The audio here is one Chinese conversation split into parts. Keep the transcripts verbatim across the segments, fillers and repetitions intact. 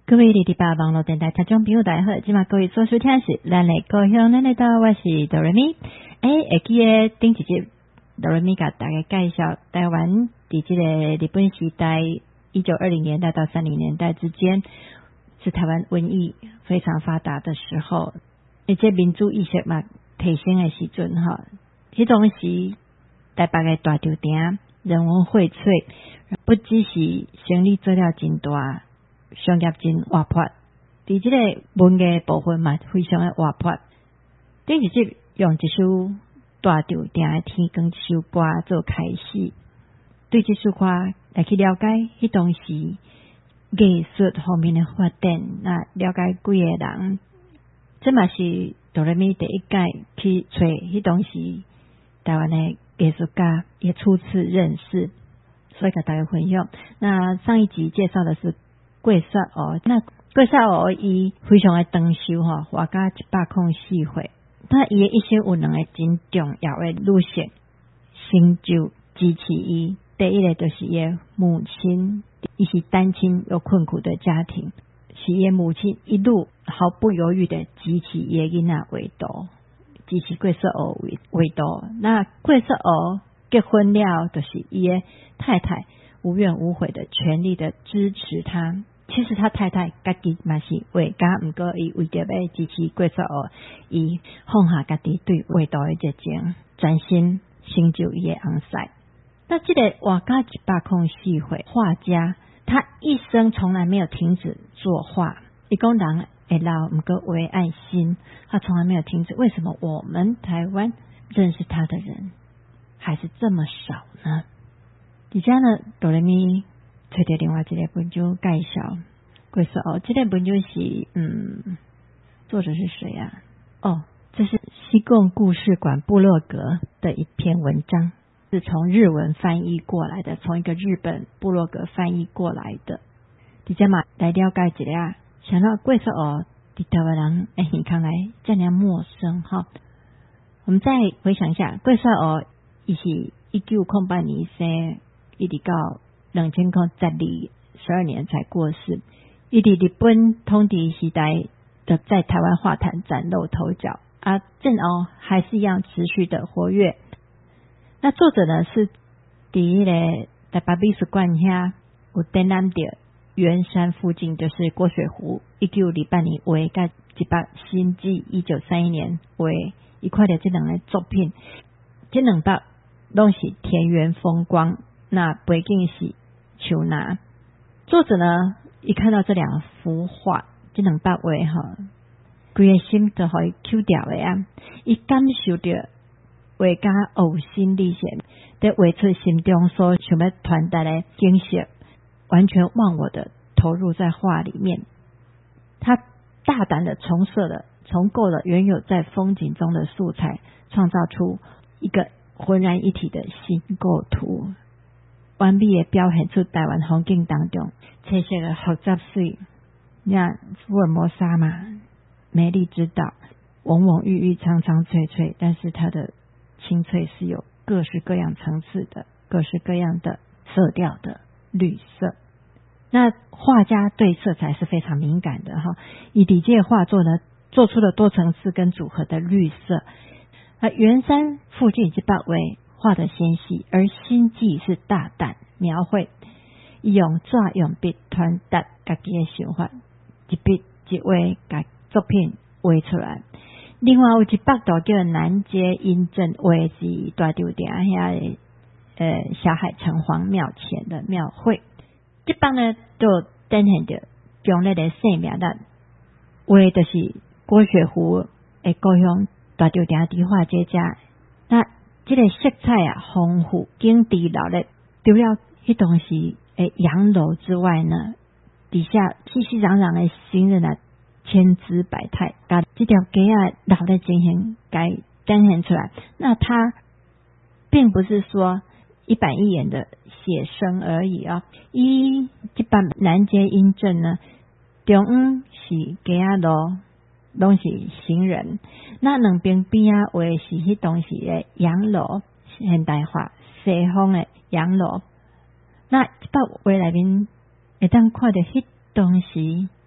各位哩哩吧网络电台听众朋友大家好，今嘛各位所收听是咱的故乡咱的岛，我是哆瑞咪。诶，会记得顶一集哆瑞咪甲大家介绍台湾伫这个日本时代一九二零年代到三零年代之间，是台湾瘟疫非常发达的时候，而且民主意识嘛提升的时阵哈，迄当时台北的大稻埕人文荟萃，不只是生意做了真大。商业真活泼，伫即个文艺部分嘛，非常的活泼。顶一集用一首大稻埕的天光这首歌做开始，对这首歌来去了解迄当时艺术方面的发展，那了解几个人，这嘛是哆来咪第一届去找迄当时台湾的艺术家，也初次认识，所以跟大家分享。那上一集介绍的是。桂雪娥，那桂雪娥伊非常的长寿吼，活到一百零四岁。那伊的一生有两个真重要的女性成就支持伊。第一个就是伊的母亲，伊是单亲又困苦的家庭，是伊的母亲一路毫不犹豫的支持伊的囡仔为大，支持桂雪娥为为大。那桂雪娥结婚了，就是伊的太太无怨无悔的全力的支持他。其实他太太家己嘛是画家，毋过伊为着要支持桂雪娥，伊放下家己对画图的热情，专心成就伊的翁婿。那这个活到一百零四岁画家，他一生从来没有停止作画。伊讲人会老，毋过为爱心，他从来没有停止。为什么我们台湾认识他的人还是这么少呢？而且呢，哆来咪找到另外一个文章介绍桂雪娥，这个文章是嗯，作者是谁啊？哦，这是西贡故事馆部落格的一篇文章，是从日文翻译过来的，从一个日本部落格翻译过来的。大家嘛来了解一下，想到桂雪娥对台湾人哎，你看来这样陌生哈。我们再回想一下，桂雪娥伊是一九零八年生，一直到两千零十二十二年才过世。伊伫日本统治时代的在台湾画坛崭露头角，而正哦还是一样持续的活跃。那作者呢是伫迄个台北美术馆遐有展览着圆山附近，就是郭水湖一九二八年画甲一百新纪一九三一年画，伊看到这两个作品，这两幅拢是田园风光，那背景是树林。作者呢一看到这两幅画，这两幅画哈，规个心都互伊抽掉的啊！伊感受着画家呕心沥血，在画出心中所想要传达的景色，完全忘我的投入在画里面。他大胆的重设了、重构了原有在风景中的素材，创造出一个浑然一体的新构图。完美的表现出台湾风景当中彩色的复杂水，你看福尔摩沙嘛，美丽之岛，蓊蓊郁郁，苍苍翠翠，但是它的青翠是有各式各样层次的，各式各样的色调的绿色。那画家对色彩是非常敏感的哈，以底这画作呢，做出了多层次跟组合的绿色。而圆山附近这八位画得纤细，而心计是大胆描绘，用纸用笔传达家己的想法，一笔一画把作品画出来。另外有一幅图叫南街阴镇，画是大稻埕遐的呃小海城隍庙前的庙会。这幅呢就展现着将那个生命力，画就是郭雪湖的故乡大稻埕伫画这家。那这个色彩啊丰富景致热闹，除了迄当时诶洋楼之外呢，底下熙熙攘攘的行人啊，千姿百态，把这条街啊老的情形给展现出来。那它并不是说一板一眼的写生而已啊。伊这版南街阴镇呢，中央是街啊路，拢是行人，那两边边啊画是迄当时的洋楼，现代化西方的洋楼。那这幅画内面会当看到迄当时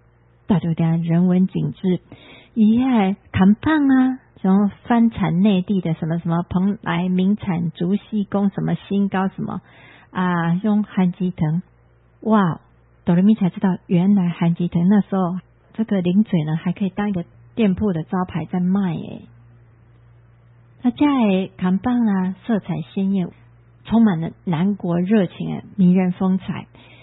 大就点人文景致，伊遐看棒啊，什么翻产内地的什么什么蓬莱名产竹溪宫什么新高什么啊，用韩吉藤，哇，哆来咪才知道，原来韩吉藤那时候这个零嘴呢，还可以当一个店铺的招牌在卖诶。那家的看棒啊，色彩鲜艳，充满了南国热情诶，迷人风采。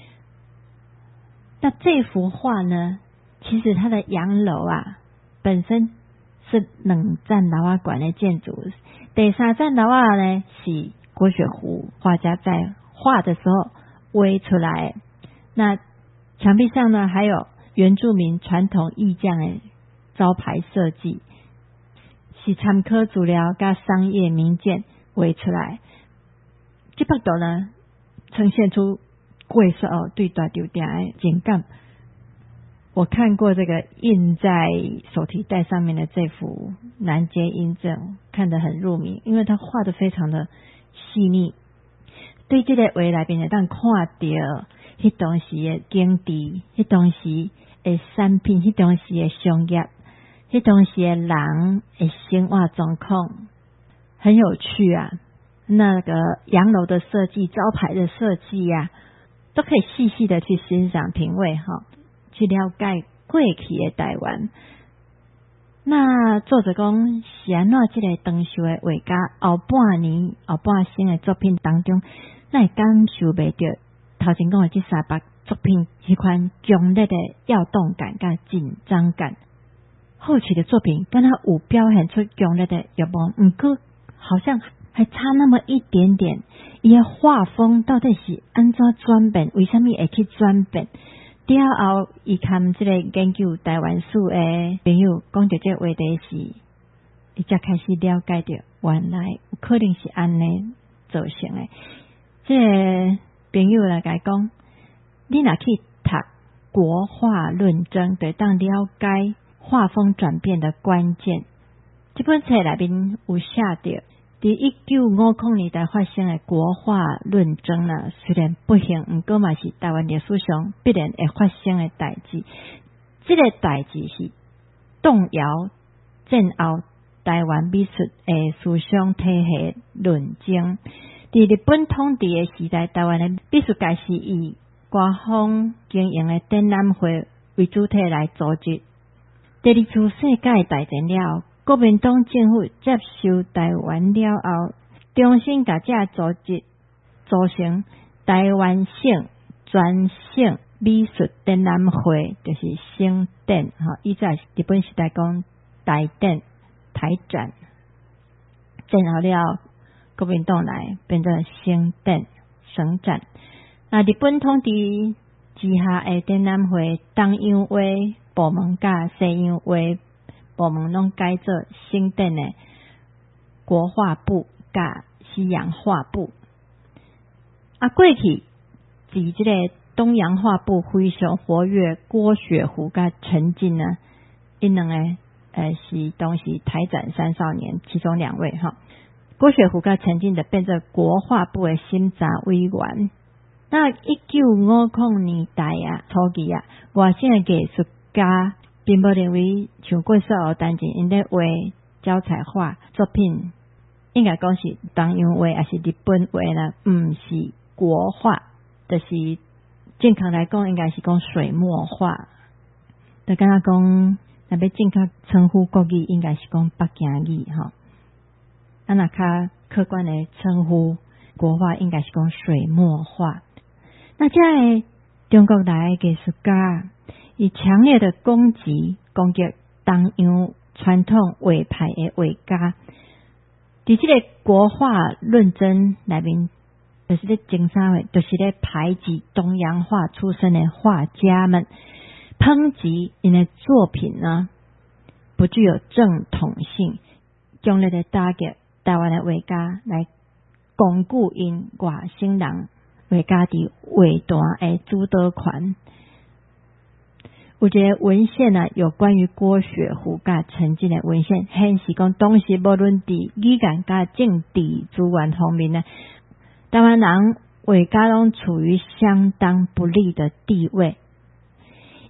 那这幅画呢，其实它的洋楼啊，本身是两站楼啊馆的建筑，第三站楼啊呢是郭雪湖画家在画的时候绘出来。那墙壁上呢，还有原住民传统意匠的招牌设计，是参考资料加商业名件绘出来。这幅图呢，呈现出贵社哦对大酒店的情感。我看过这个印在手提袋上面的这幅南街印证，看得很入迷，因为它画得非常的细腻。对这个画内面当看到迄当时的经济，迄当时的产品，迄当时的商业，迄当时的人的生活状况，很有趣啊。那个洋楼的设计，招牌的设计啊，都可以细细的去欣赏品味哈，去了解过去的台湾。那作者讲是安怎这个长寿的画家后半年后半生的作品当中，那会感受袂到头前讲的这三百作品迄款强烈的跃动感甲紧张感。后期的作品跟他有表现出强烈的欲望，不过好像还差那么一点点。伊的画风到底是安怎转变？为什么会去转变？之后，伊看这个研究台湾史的朋友讲到这个话题时，伊才开始了解到，原来有可能是安尼造成的。这个朋友来讲，你若去读国画论证，就当了解画风转变的关键。这本册内面有写到，在一九五零年代发生的国画论争呢，虽然不幸，不过嘛是台湾历史上必然会发生的代志。这个代志是动摇战后台湾美术的思想体系论争。在日本统治的时代，台湾的美术界是以官方经营的展览会为主体来组织。第二次世界大战了，国民党政府接收台湾了后，重新把这组织组成台湾省专省美术展览会，就是省展哈。以前日本时代讲台展、台展，战后了国民党来变成省展、省展。那日本统治之下的展览会，东洋画部门甲西洋画部门拢改做新展的国画部甲西洋画部。啊，过去伫这个东洋画部非常活跃，郭雪湖甲陈进呢，因两个呃是当时台展三少年其中两位哈。郭雪湖甲陈进的变成国画部的审查委员。那一九五零年代啊，初期啊，外省的艺术家并不认为像过少后单纯因咧画招彩画作品，应该讲是东洋画还是日本画啦，唔是国画，就是正确来讲应该是讲水墨画。就敢若讲，若要正确称呼国语，应该是讲北京语吼。啊，那较客观的称呼国画，应该是讲水墨画。那这个中国来的艺术家，以强烈的攻击攻击东洋传统画派的画家，在这个国画论争内面，就是咧争啥话，就是咧排挤东洋画出身的画家们，抨击因的作品呢不具有正统性，强烈的打击台湾的画家，来巩固因外省人画家伫画坛的主导权。有一个文献啊，有关于郭雪湖甲陈进的文献，显示讲当时无论伫语言甲政治资源方面呢，台湾人画家拢处于相当不利的地位。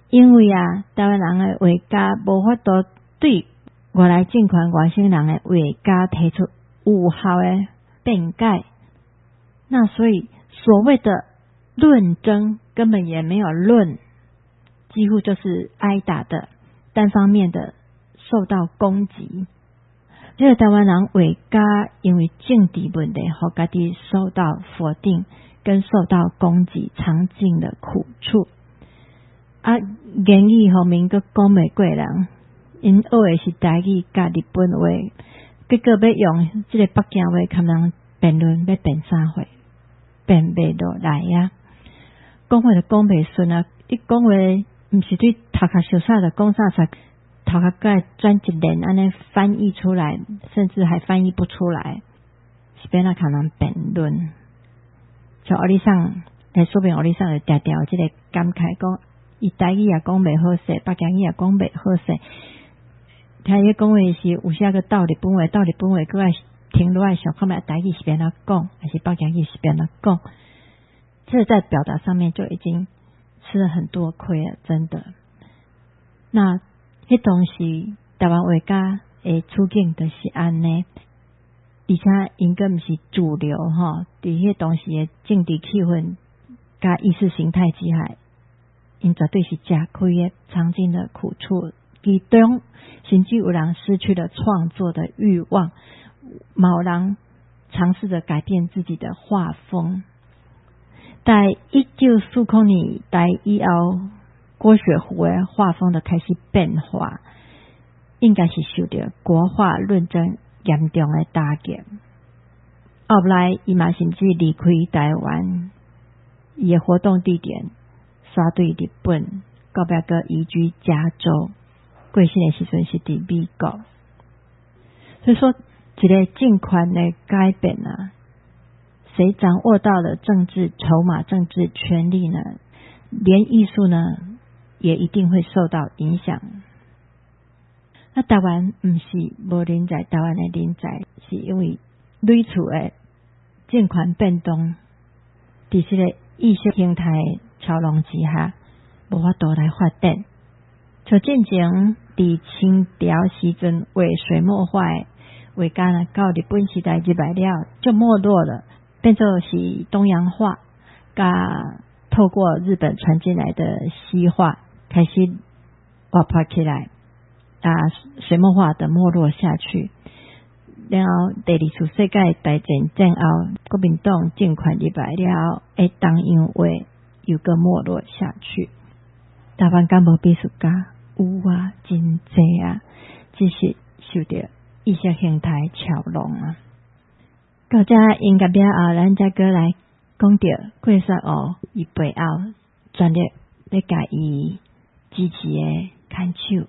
因为啊，台湾人的画家无法度对外来政权外省人的画家提出有效的辩解，那所以所谓的论争根本也没有论，几乎就是挨打的，单方面的受到攻击。这个台湾人画家因为政治问题，和家己受到否定跟受到攻击，尝尽了苦处。啊，言语方面佫讲袂过人，因学的是台语甲日本话，结果要用这个北京话，可能辩论要辩三回，辩袂落来啊。讲话就讲袂顺啊，一讲话毋是对头壳小啥的讲啥啥。头壳盖转一连安尼翻译出来，甚至还翻译不出来，是变那可能辩论。像学理上，诶，说明学理上就条条这个感慨讲，伊台语也讲袂好势，北京语也讲袂好势。他伊讲话是有些个到日本话，到日本话佫爱停落来想看卖台语是变哪讲，还是北京语是变哪讲。这在表达上面就已经吃了很多亏了，真的。那迄当时台湾画家诶处境就是安尼，而且因个毋是主流吼，伫迄当时诶政治气氛甲意识形态之下，因绝对是吃亏诶，尝尽了苦处。其中甚至有人失去了创作的欲望，某人尝试着改变自己的画风。在一九四零年代以后，郭雪湖的画风的开始变化，应该是受到国画论争严重的打击。后来伊嘛甚至离开台湾，伊的活动地点刷对日本，到尾个移居加州，过身的时阵是伫美国。所以说，一个政权的改变啊，谁掌握到了政治筹码、政治权力呢？连艺术呢？也一定会受到影响。那台湾不是无人才，台湾的人才是因为类似的政权变动，在这个意识形态操弄之下，无法度来发展。像进前伫清朝时阵画水墨画的画家呢，到日本时代入来了，就没落了，变作是东洋画，甲透过日本传进来的西画。开始活泼起来，啊，水墨画的没落下去。然后第二次世界大战战后，国民党政权入来了，诶，东洋画又个没落下去。台湾敢无美术家？有啊，真济啊，只是受到意识形态操弄啊。到这音乐了后，咱再过来讲到桂山哦，伊背后专业要甲伊支持的牵手。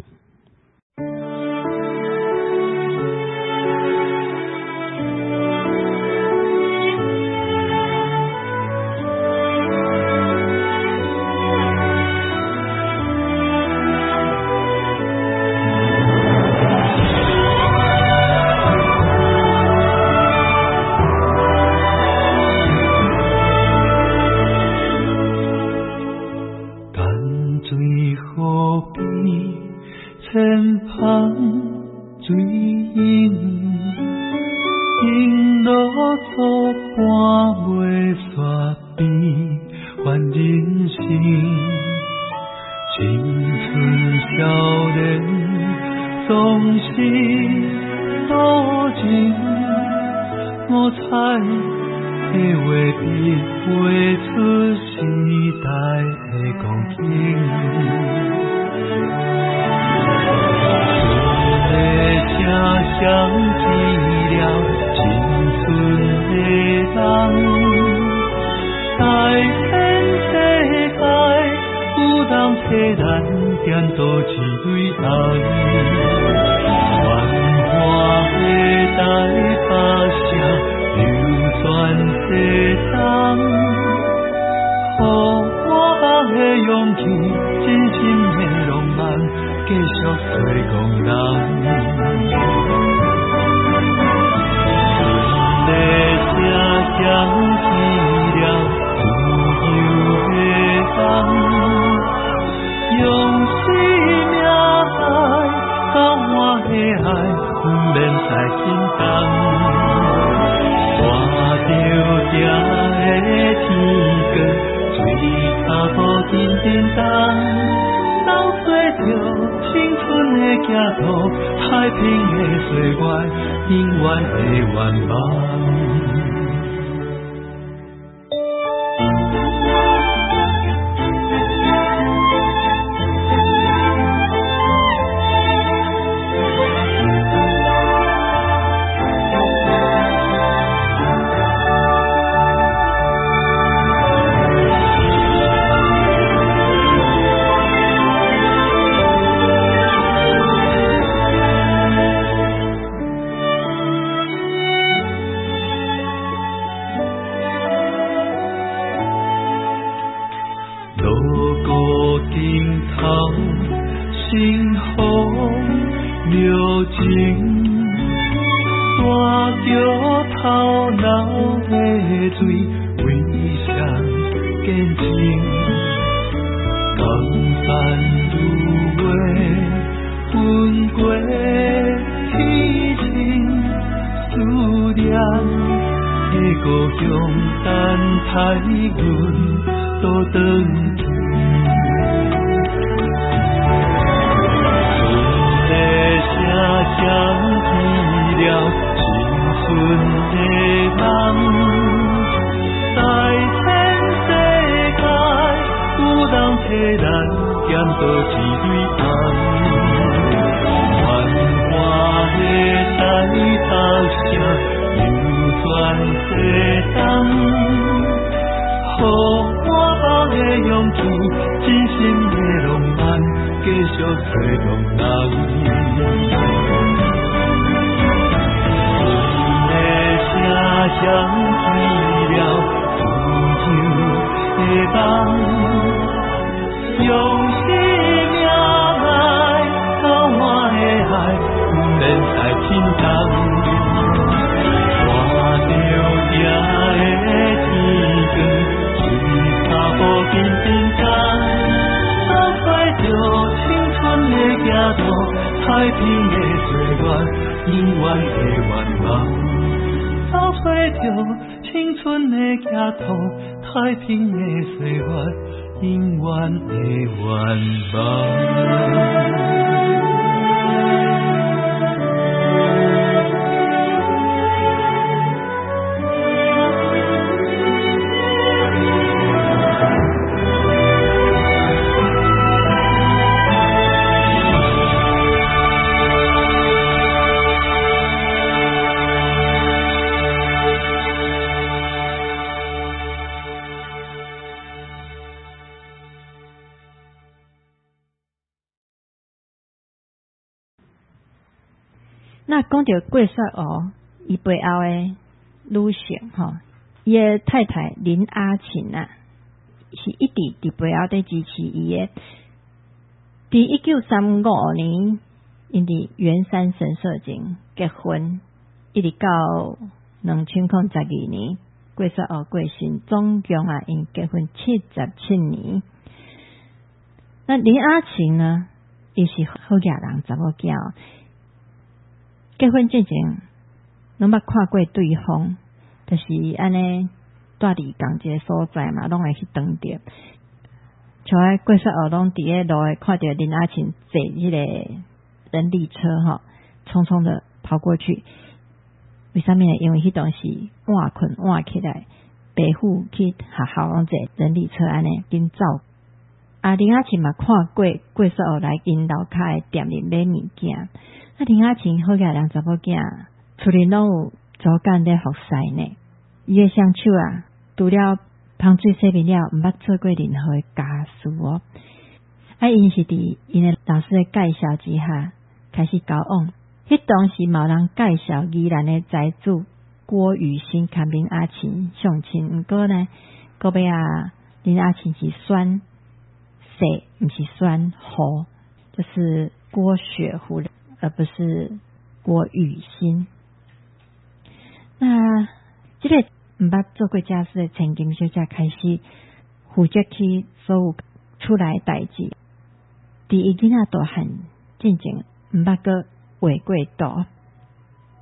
用在轻重，看着这个天光，水塔步紧叮当，走过着青春的行途，太平的岁月，永远的愿望。 那讲到过雪湖，伊背后的女性吼，伊的太太林阿琴啊，是一直伫背后在支持伊的。伫一九三五年，因伫圆山神社前结婚，一直到两千零十二年过雪湖过身，总共啊因结婚七十七年。那林阿琴呢，伊是好野人查某囝。结婚之前，拢捌看过对方，就是安尼住伫同一个所在嘛，拢会去当着。像喺过雪湖拢伫咧路诶，看到林阿琴坐迄个人力车吼，匆匆的跑过去。为啥物呢？因为迄当时晚困晚起来，爸父去学校拢坐人力车安尼紧走。啊，林阿琴嘛看过过雪湖来因楼骹诶店里买物件。啊，林阿琴好野人查某囝，厝里拢有祖干咧服侍呢。伊诶双手啊，除了芳水洗面了，毋捌做过任何诶家事哦。啊，因是伫因诶老师诶介绍之下，开始交往。迄当时嘛有人介绍宜兰诶财主郭雨欣甲林阿琴相亲，毋过呢，个尾啊，林阿琴是选谁，毋是选侯，就是郭雪湖人。而不是郭雨欣。那这个毋捌做过家事的陈金小姐开始负责去所有厝内代志，伫伊囡仔大汉进前毋捌个画过图。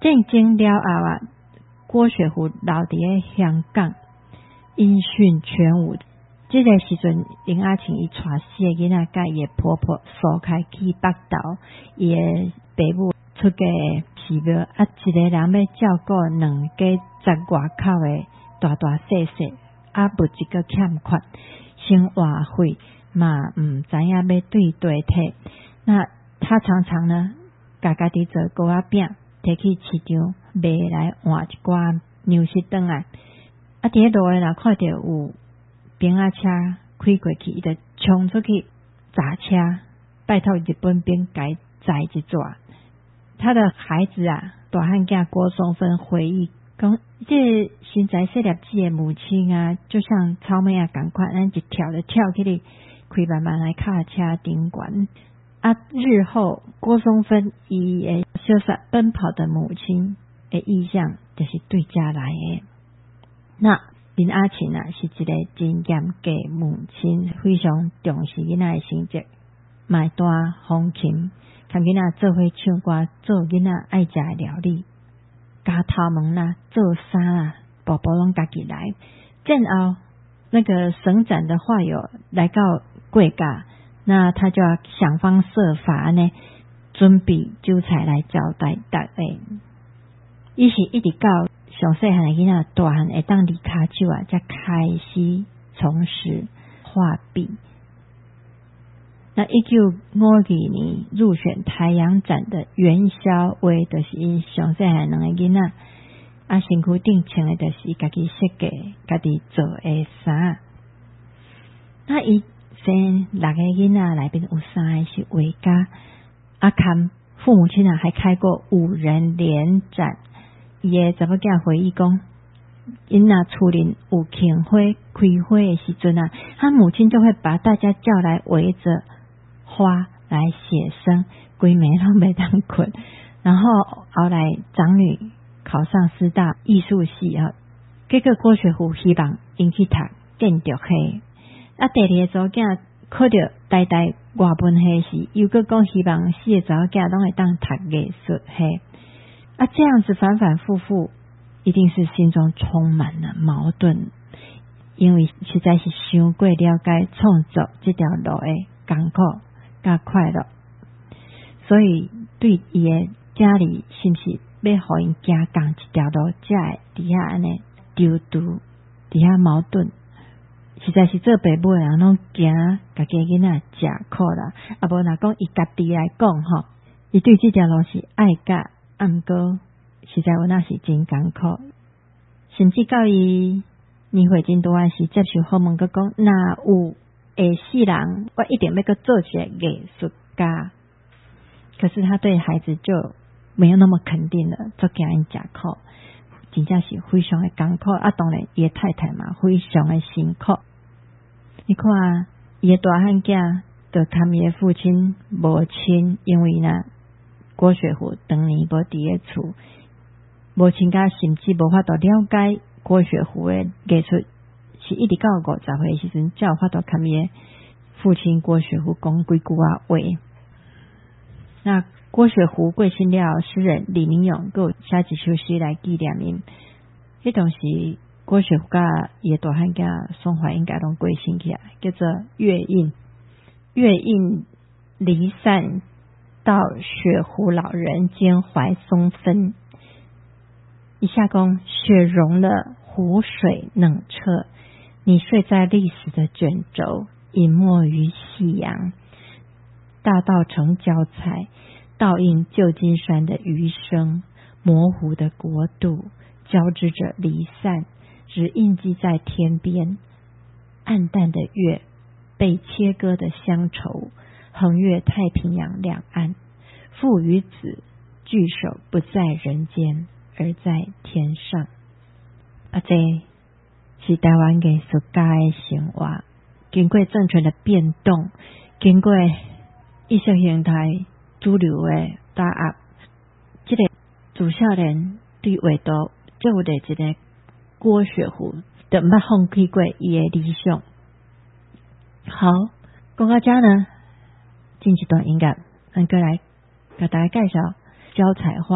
战争了后啊，郭雪湖留伫个香港，音讯全无。这个时阵，林阿晴伊带四个囡仔，甲伊的婆婆疏开去北投，伊的爸母出家寺庙，啊，一个人要照顾两家在外口的大大细细，啊，物质个欠缺，生活费嘛唔知影要对对摕。那他常常呢，家家己做糕仔饼，摕去市场卖来换一寡粮食转来。啊，伫路诶，若看到有兵仔车开过去，伊就冲出去砸车，拜托日本兵改载一抓。他的孩子啊，大汉囝郭松芬回忆讲，这新宅设立自己的母亲啊，就像草莓啊赶快，咱一跳就跳起嚟，开慢慢来卡车顶管。啊，日后郭松芬伊诶潇洒奔跑的母亲的意象，就是对家来的。那林阿晴啊，是一个真严格母亲，非常重视囡仔的成绩，买单风琴，看囡仔做伙唱歌，做囡仔爱食的料理，家头门啦，做衫啦，宝宝拢家己来。战后那个省长的话友来到贵家，那他就要想方设法呢，准备酒菜来招待大家。伊是一直到上细汉的囡仔大汉会当离开酒啊，才开始从事画笔。那一九五二年入选台阳展的元宵画，就是因上细汉两个囡仔啊，身躯顶穿的就是家己设计、家己做的衫。那伊生六个囡仔内面有三个是画家，啊，看父母亲啊还开过五人联展。伊个查某囝回忆讲，因那厝里有庆花开花的时阵啊，他母亲就会把大家叫来围着花来写生，规暝拢袂当困。然后后来长女考上师大艺术系啊，结果郭雪湖希望因去读建筑系。啊，第二个查某囝考到台大外文系时，又搁讲希望四个查某囝拢会当读艺术系。啊，这样子反反复复，一定是心中充满了矛盾，因为实在是伤过了解创作这条路的艰苦甲快乐，所以对伊的家里是不是要互因行共一条路，才会底下安尼丢丢底下矛盾，实在是做爸母的人拢惊家己囡仔吃苦啦。啊，无若讲伊家己来讲吼，伊对这条路是爱甲。啊，毋过实在有那是真艰苦，甚至到伊年岁真大汉时接受访问，佮讲，若有下世人，我一定要佮做一个艺术家。可是他对孩子就没有那么肯定了，做惊因吃苦，真正是非常的艰苦。啊，当然伊的太太嘛，非常的辛苦。你看，伊的大汉囝就看伊的父亲无亲，因为呢。郭雪湖当年无伫个厝，无亲家甚至无法度了解郭雪湖的艺术，是一直到五十岁时阵，才有法度看伊的父亲郭雪湖讲几句啊话。那郭雪湖过身了，诗人李明勇佮写一首诗来纪念因。迄当时郭雪湖甲伊的大汉囝宋怀应该拢过身起来，叫做月印。月印离散。到雪湖老人兼怀松芬，一下讲雪融了，湖水冷彻，你睡在历史的卷轴，隐没于夕阳。大道城交彩，倒映旧金山的余生，模糊的国度交织着离散，只印记在天边。暗淡的月，被切割的乡愁。横越太平洋两岸，父与子聚首不在人间，而在天上。啊，这是台湾艺术家的生活，经过政权的变动，经过意识形态主流的打压，这个自少年对画图就有的一个郭雪湖，就毋捌放弃过伊的理想。好，讲到这呢。进一段音乐，咱过来给大家介绍胶彩画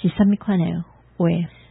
是什么款的话？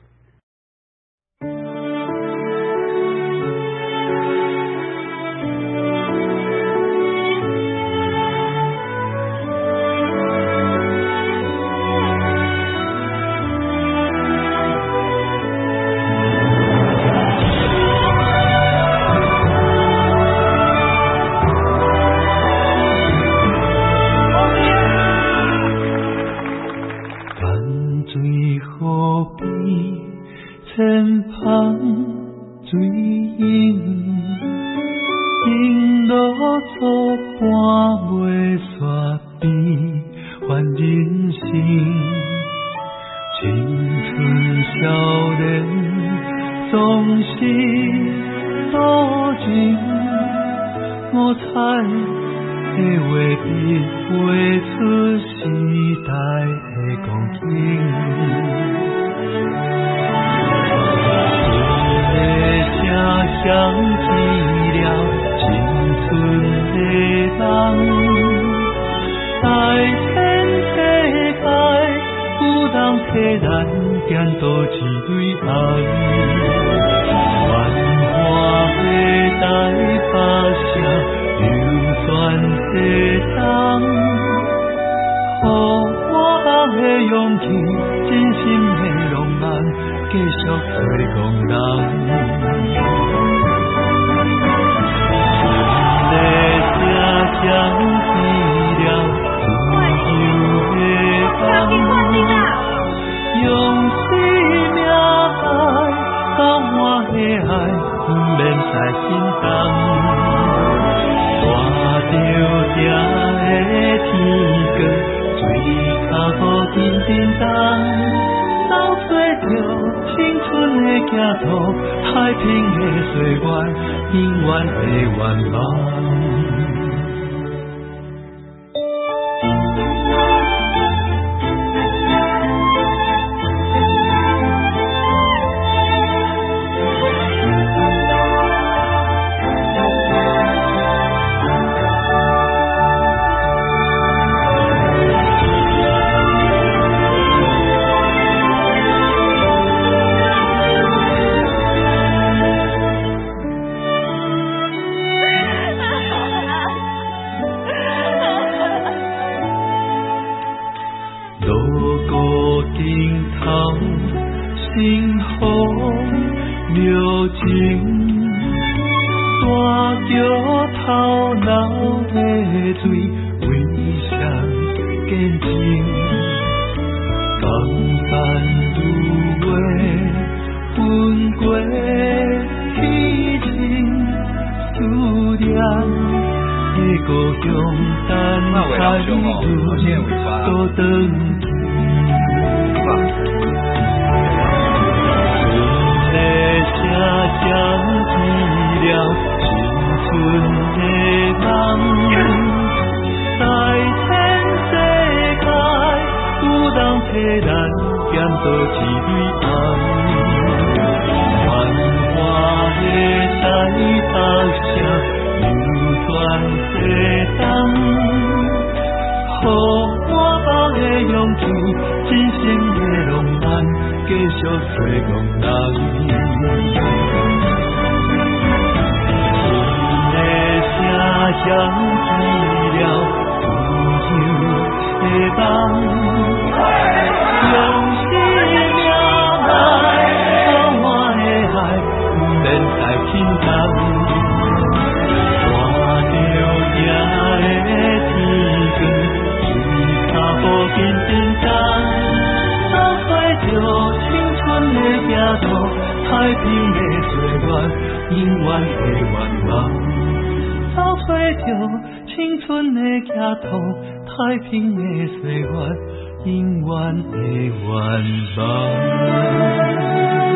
太平的岁月，永远的愿望。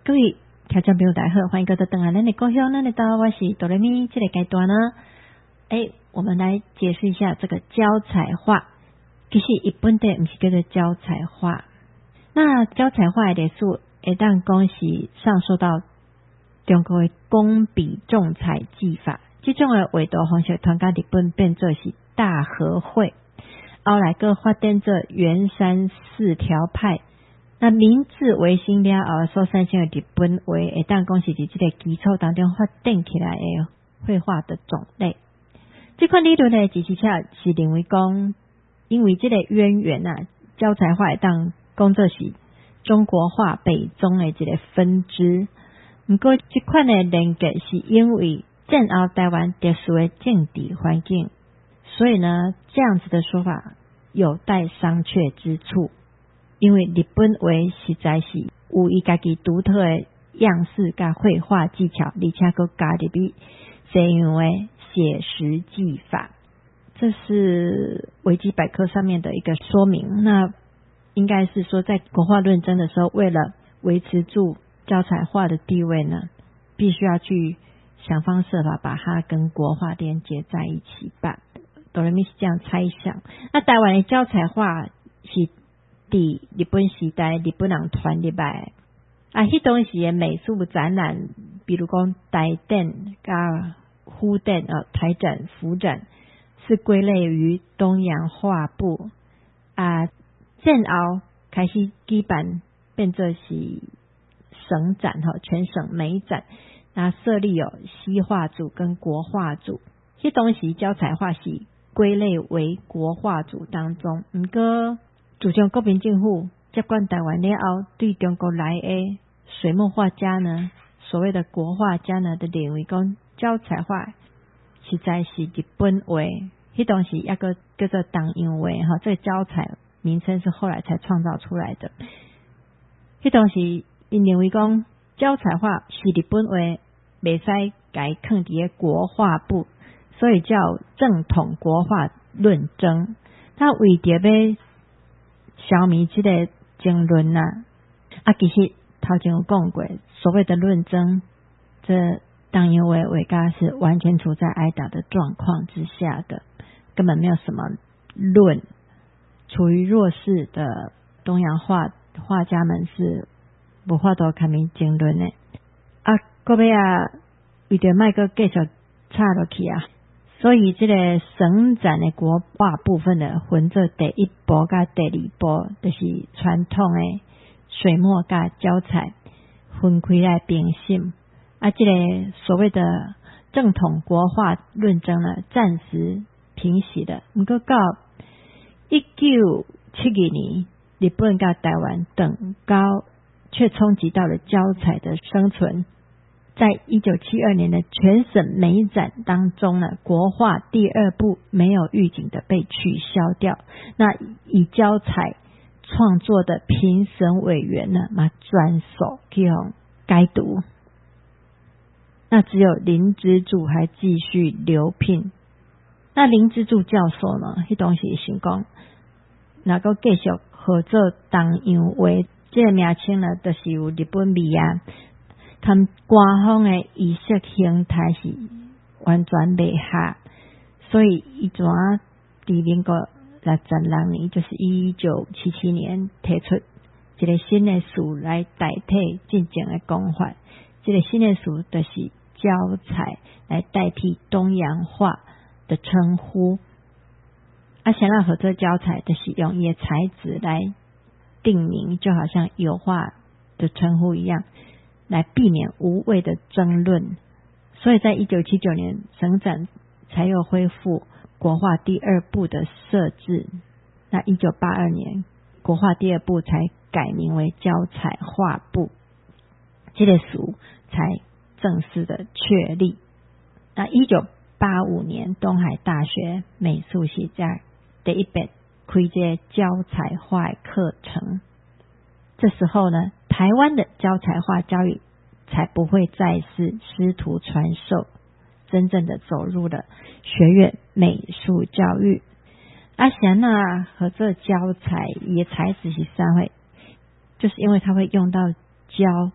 各位听众朋友大家好，欢迎各位登来咱的故乡，咱的岛，我是哆来咪。这个阶段呢，诶，我们来解释一下这个胶彩画。其实一般的不是叫做胶彩画，那胶彩画的历史会当讲是上溯到中国的工笔重彩技法，这种的画图方式传到日本变做是大和绘，后来个发展做圆山四条派。那明治维新了后所产生的日本画，会当讲是伫这个基础当中发展起来的绘画的种类。这款理论呢，其实是认为讲，因为这个渊源啊，胶彩画会当讲作是中国画北宗的一个分支。不过这款的连结是因为战后台湾特殊的政治环境，所以呢，这样子的说法有待商榷之处。因为日本画实在是有伊家己独特的样式甲绘画技巧，而且佫加入比西洋的写实技法。这是维基百科上面的一个说明。那应该是说，在国画论争的时候，为了维持住胶彩画的地位呢，必须要去想方设法把它跟国画连接在一起吧。哆来咪是这样猜想。那台湾的胶彩画是伫日本时代日本人传入来啊，迄当时的美术展览，比如讲台展甲府展啊，台展、府展是归类于东洋画布啊。战后开始举办变作是省展哈，全省美展，那设立有西画组跟国画组。迄当时胶彩画是归类为国画组当中，不过自从国民政府接管台湾了后，对中国来的水墨画家呢，所谓的国画家呢，就认为讲胶彩画实在是日本画，迄当时一个叫做东洋画哈，这个胶彩名称是后来才创造出来的。迄当时因认为讲胶彩画是日本画，袂使改放伫个国画部，所以叫正统国画论争。他为着要消弭这个争论呐、啊，啊，其实头前有讲过，所谓的论争，这当然为画家是完全处在挨打的状况之下的，根本没有什么论。处于弱势的东洋画画家们是无法度开面争论的。啊，各位啊，为着卖个继续插落去啊。所以这个省展的国画部分的分做第一部甲第二部，就是传统的水墨甲胶彩分开来并行。啊，这个所谓的正统国画论争呢，暂时平息了。不过到一九七二年，日本甲台湾等高却冲击到了胶彩的生存。在一九七二年的全省美展当中呢，国画第二部没有预警的被取消掉。那以胶彩创作的评审委员呢，嘛转手去用改读。那只有林之助还继续留聘。那林之助教授呢，迄当时想讲，那个继续合作东洋画，这个名称呢，就是有日本味啊。跟官方的仪式形态是完全袂合，所以伊怎啊？伫民国六十六年，就是一九七七年，提出一个新的词来代替进前的讲法。这个新的词就是胶彩来代替东洋画的称呼。啊，想要合作胶彩，就是用伊的材质来定名，就好像油画的称呼一样。来避免无谓的争论，所以在一九七九年省展才又恢复国画第二部的设置。那一九八二年国画第二部才改名为胶彩画部，这个词才正式的确立。那一九八五年东海大学美术系在第一遍开这胶彩画课程。这时候呢，台湾的胶彩画教育才不会再是师徒传授，真正的走入了学院美术教育。啊，想那和这胶彩也材质是三会，就是因为它会用到胶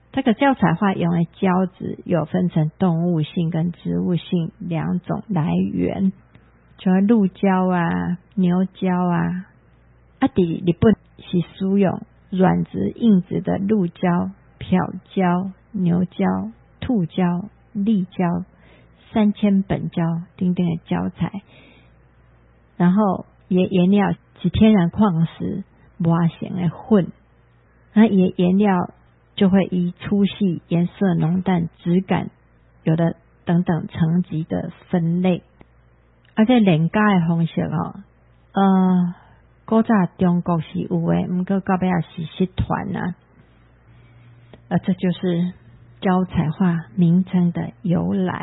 这个教材化用的胶质有分成动物性跟植物性两种来源，像鹿胶啊、牛胶啊。啊，伫日本是使用软质、硬质的鹿胶、漂胶、牛胶、兔胶、栗胶、三千苯胶等等的胶材，然后也原料是天然矿石磨成的混，那也原料就会依粗细、颜色浓淡、质感有的等等层级的分类。而且炼家的方式哦，呃，古早中国是有的，不过到尾也是失传啊。呃，这就是胶材化名称的由来。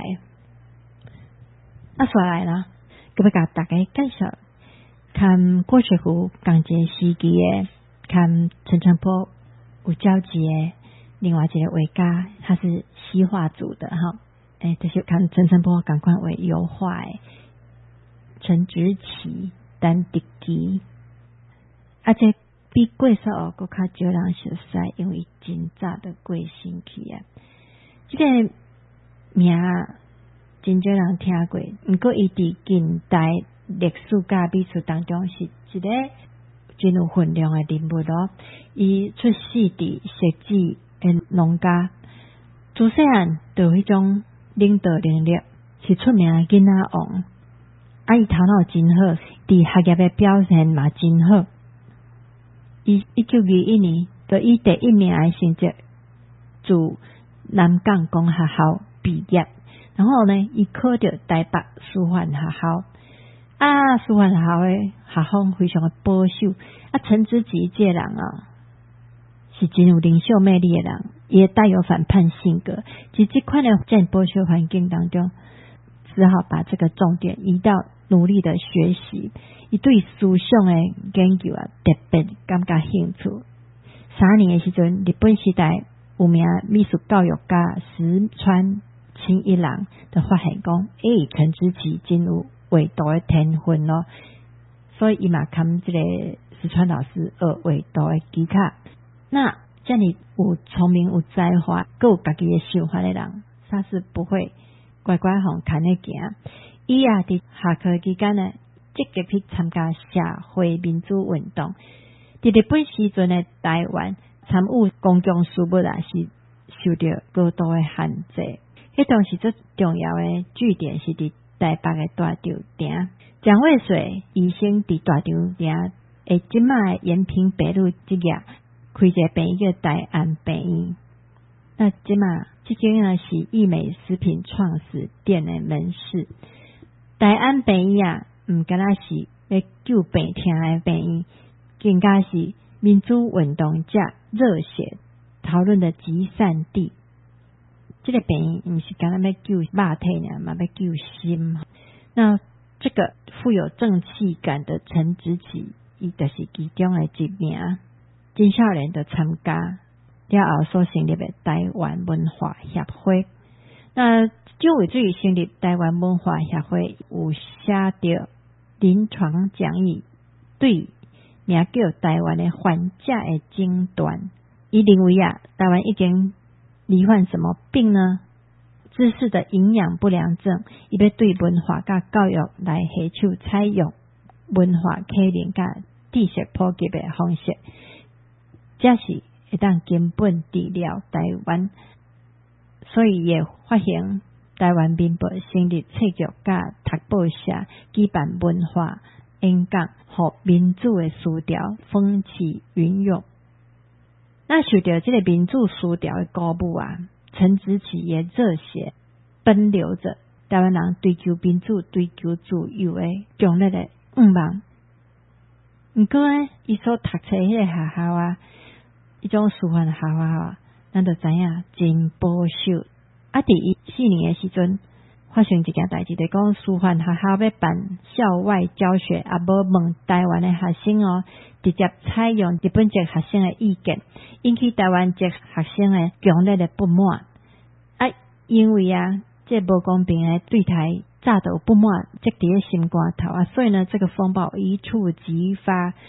那说来啦，我要甲大家介绍，看郭雪湖港节时期的，看陈澄波有交集的另外一个画家，他是西画组的哈，诶，就是看陈澄波赶快为油画的陈植棋、单迪基，而且比过数哦，更较少人熟悉，因为真早的过身去啊。这个名真少人听过，不过伊伫近代历史甲美术当中是一个真有分量的人物咯。伊出世伫设计的农家，自细汉就有迄种领导能力，是出名的囡仔王。啊，伊头脑真好，伫学业的表现嘛真好。伊一九二一年就以第一名的成绩自南港工学校毕业，然后呢，伊考到台北师范学校。啊，师范学校的学风非常的保守。啊，陈植棋这人啊，是真有领袖魅力的人，也带有反叛性格。在这款的这样保守环境当中，只好把这个重点移到努力的学习。伊对思想的研究啊，特别感觉兴趣。三年的时阵，日本时代有名美术教育家石川清一郎就发现讲，诶，陈植棋真有画图的天分咯，所以伊嘛跟这个石川老师学画图的技巧。那这样有聪明有才华，还有家己的想法的人，他是不会乖乖互看咧行。伊啊伫下课期间呢，积极去参加社会民主运动。伫日本时阵的台湾参与公共事务啊，是受到高度的限制。迄当时最重要的据点是伫台北的大稻埕，蒋渭水医生伫大稻埕诶，即卖延平北路即个开一个病院叫台安病院。那即卖即间呢是益美食品创始店的门市。台安病院啊，毋敢若是要救病痛的病院，更加是民主运动者热血讨论的集散地。这个病院毋是敢若要救肉体尔，嘛要救心。那这个富有正气感的陈植棋，伊就是其中的一名。真少年就参加了后所成立的台湾文化协会。那就为至于成立台湾文化协会，有写到临床讲义，对名叫台湾的患者的诊断。伊认为啊，台湾已经罹患什么病呢？知识的营养不良症，伊要对文化甲教育来下手，采用文化启蒙甲知识普及的方式，这是会当根本治疗台湾。所以也发行台湾民报，成立册局甲读报社，举办文化演讲，和民主的思潮风起云涌。那受到这个民主思潮的鼓舞啊，陈植棋也热血奔流着台湾人追求民主、追求自由的强烈的愿望。不过呢，伊所读册迄个学校啊，一种师范学校啊，咱就知影真保守。啊，伫伊四年的时阵，发生一件代志，就讲师范学校要办校外教学，啊，无问台湾的学生哦，直接采用日本籍学生的意见，引起台湾籍学生的强烈的不满。啊，因为啊，这无公平的对待，早就不满积伫咧心肝头啊，所以呢，这个风暴一触即发，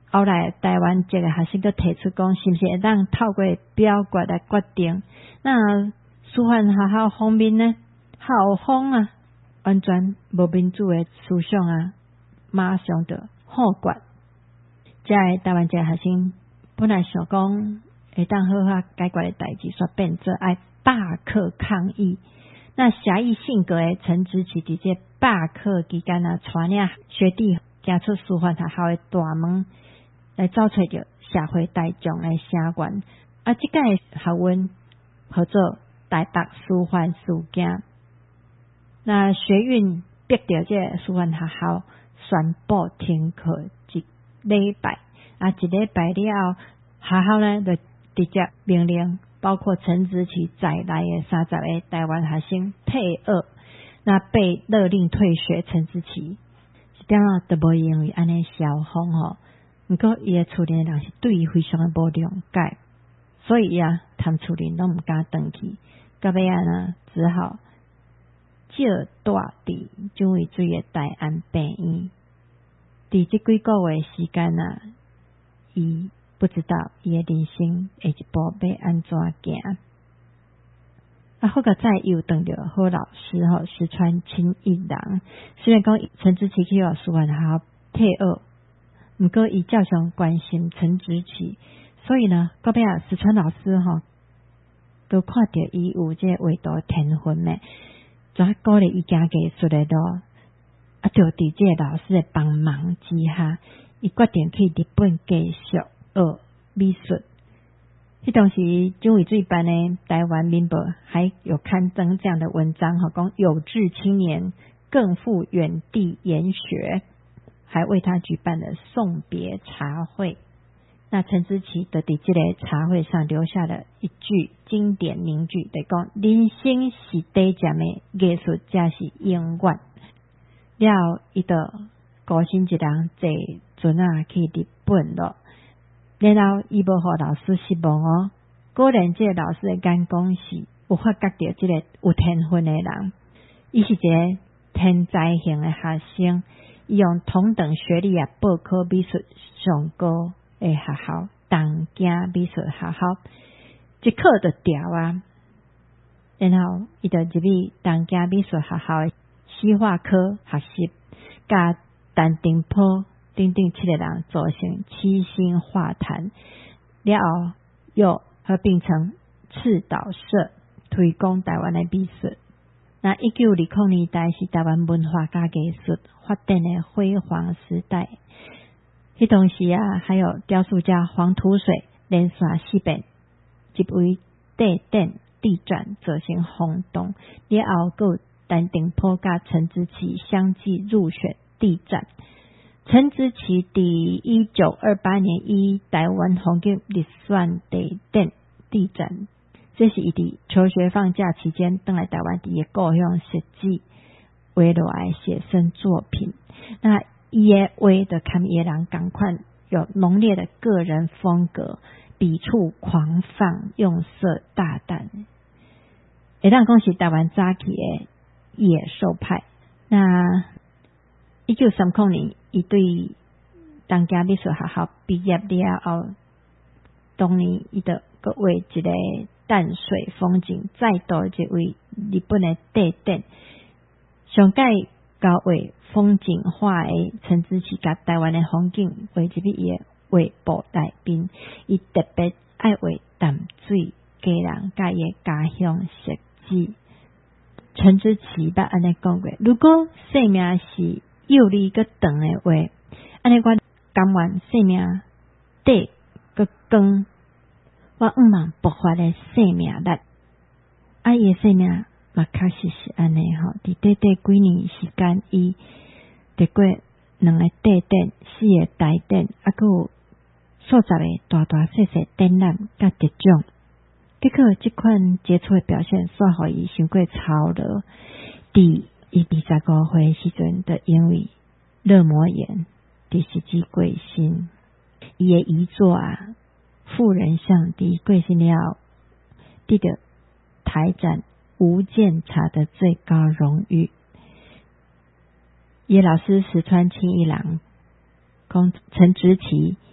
后来台湾这个学生都提出讲，是不是会当透过表决来决定？那师范学校方面呢，校方啊，完全无民主的思想啊，马上就否决。这个台湾这个学生本来想讲会当好好解决的代志，煞变做爱罢课抗议。那侠义性格的陈植棋伫这罢课期间啊，带领学弟走出师范学校的大门，来找找着社会大众的声援。啊，这届学运号做台北师范事件。那学运逼着这师范学校宣布停课一礼拜，啊，一礼拜了后，学校呢就直接命令，包括陈植棋在内的三十个台湾学生退学，那被勒令退学。陈植棋一点啊都无因为安尼消风吼，不过伊的厝里人是对伊非常的无谅解，所以啊，谈厝里拢唔敢回去，到尾啊呢，只好借住伫蒋渭水的大安病院。伫这几个月时间啊，伊不知道伊的人生下一步要安怎行。啊，好个再又等着好老师吼，石川清一郎。虽然讲陈植棋去师范学校退学，不过伊照常关心陈植棋，所以呢，到尾啊，石川老师吼都看到伊有这画图天分呢，就鼓励伊行艺术的路。啊，就伫这老师的帮忙之下，伊决定去日本继续学美术。迄当时蒋渭水办的台湾民报还有刊登这样的文章，哈，讲有志青年更赴远地研学，还为他举办了送别茶会。那陈植棋就伫这个茶会上留下了一句经典名句，就讲人生是短暂的，艺术才是永远。了，伊就孤身一人坐船啊去日本咯。然后伊无互老师失望哦，果然这个老师的眼光是有发觉到这个有天分的人，伊是一个天才型的学生，伊用同等学历啊报考美术上高的学校，东京美术学校，一考就调啊。然后伊就入去东京美术学校的西画科学习，甲陈定波等等七个人组成七星画坛，了后又合并成赤岛社，推广台湾的美术。那一九二零年代是台湾文化甲艺术发展的辉煌时代。迄当时啊，还有雕塑家黄土水连续四遍一位地点地转造成轰动，了后有陈定波甲陈植棋相继入选地展。陈植棋伫一九二八年以台湾风景入选地点地展，这是伊伫求学放假期间登来台湾伫个故乡设计画落来写生作品。那伊的画的看伊的人同款，有浓烈的个人风格，笔触狂放，用色大胆，会当讲是台湾早期的野兽派。那一九三零年，伊对东京美术学校毕业了后，当年伊就搁画一个淡水风景，再度一位日本的地点，上届交画风景画的陈植棋甲台湾的风景画一笔伊的画布内面，伊特别爱画淡水家人甲伊的家乡设计。陈植棋捌安尼讲过，如果生命是幼稚个长的话，安尼我甘愿生命短个长，我毋茫勃发的生命力。啊，伊的生命嘛确实是安尼吼。伫短短几年时间，伊得过两个地点、四个大展，啊，佮有数十个大大细细展览甲得奖。结果这款杰出的表现，煞互伊伤过操劳。伫伊二十五岁时阵，就因为热膜炎，伫实际过身。伊的遗作啊，富人像伫过身了，得到台展无间茶的最高荣誉。伊老师石川清一郎讲，陈植棋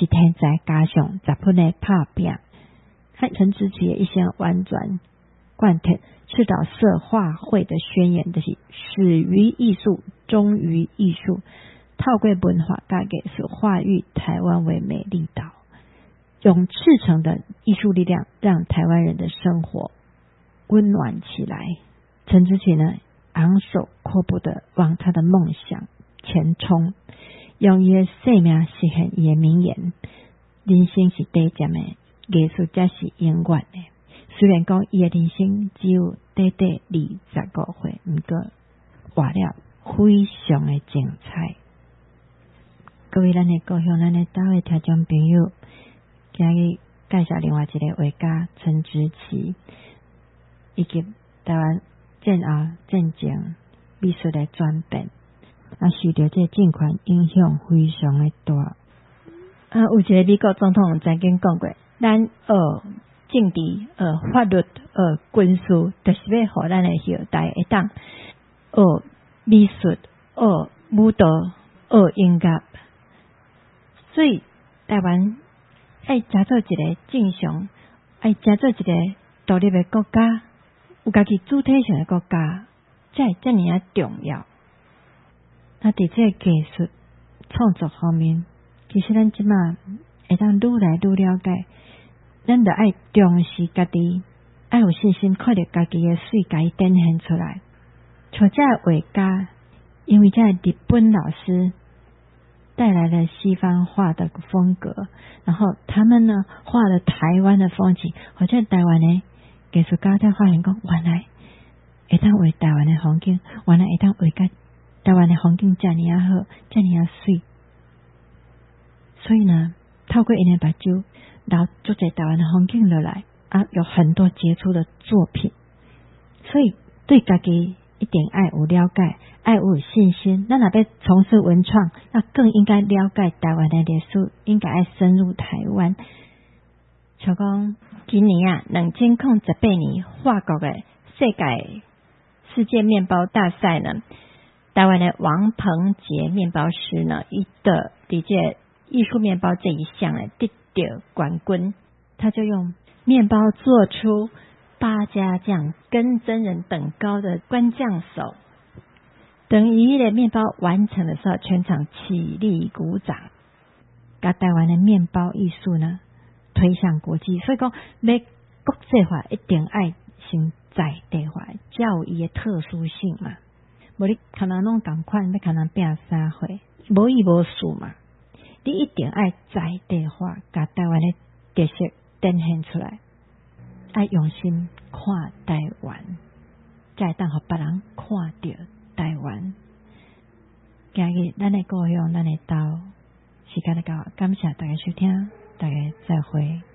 是天才加上十分的打拼。陈植棋的一生婉转贯彻赤岛社画会的宣言，就是始于艺术，终于艺术，透过文化甲艺术化育台湾为美丽岛，用赤诚的艺术力量让台湾人的生活温暖起来。陈植棋呢，昂首阔步的往他的梦想前冲，用伊的生命实现伊的名言：人生是短暂的，艺术才是永远的。虽然讲伊的人生只有短短二十五岁，不过活了非常的精彩。各位咱的故乡，咱的岛的听众朋友，今日介绍另外一个画家陈植棋，以及台湾战后战前美术的转变，啊，受到这政权影响非常的大。啊，有一个美国总统曾经讲过，咱学政治、学法律、学军事，就是要互咱的后代会当学美术、学舞蹈、学音乐。所以台湾爱加做一个正常，爱加做一个独立的国家，有家己主体性的国家，才会这么啊重要。那伫这个艺术创作方面，其实咱即马会当愈来愈了解，咱就爱重视家己，爱有信心，看到家己的水家己展现出来。像这画家，因为这日本老师带来了西方画的风格，然后他们呢画了台湾的风景，或者台湾的艺术家才发现讲，原来会当画台湾的风景，原来会当画甲台湾的风景这么啊好，这么啊水。所以呢，透过因的目睭，留做在台湾的风景落来啊，有很多杰出的作品。所以对家己一定爱有了解，爱有信心。咱若要从事文创，那更应该了解台湾的历史，应该爱深入台湾。像讲今年啊，两千零十八年法国的世界世界面包大赛呢，台湾的王鹏杰面包师呢，伊的伫这艺术面包这一项呢得到冠军。他就用面包做出八家将跟真人等高的官将手。等于的面包完成的时候，全场起立鼓掌，把台湾的面包艺术呢推向国际。所以讲，要国际化一定爱先在地化，才有伊的特殊性嘛。无你可能弄同款，要可能变三回，无意无数嘛。你一定爱在地化，把台湾的特色展现出来，爱用心看台湾，才会当互别人看到台湾。今日咱的故乡，咱的岛，时间的到，感谢大家收听，大家再会。